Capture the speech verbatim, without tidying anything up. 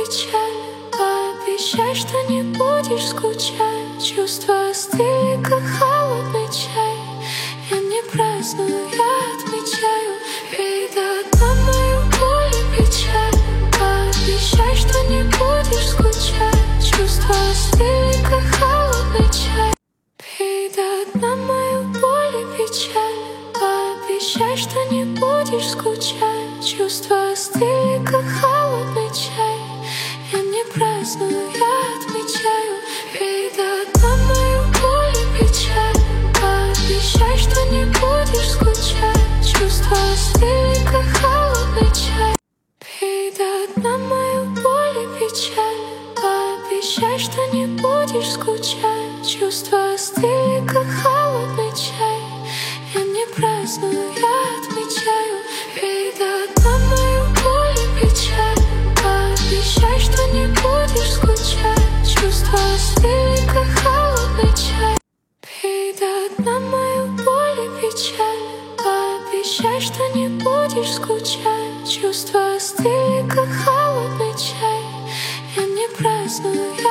печаль. Пообещай, что не будешь скучать. Чувства остыли, как холодный чай. Я не праздную, я отмечаю. Пей до дна мою боль и печаль. Пообещай, что не будешь скучать. Чувства остыли, как холодный чай. Пей до дна мою боль и печаль. Пообещай, что не будешь скучать. Чувства остыли, как холодный чай. Я не праздную, я отмечаю. Пей до дна мою боль и печаль. Пообещай, что не будешь скучать. Чувства остыли, как холодный чай. Пей до дна мою боль и печаль. Пообещай, что не будешь скучать. Чувства остыли, как холодный чай. Я не праздную, я отмечаю. Пей до дна мою боль и печаль. Пообещай, что не будешь скучать. Чувства остыли, как холодный чай. Пей до дна мою боль и печаль. Пообещай, что не будешь скучать. Чувства остыли, как холодный чай. Я не праздную, я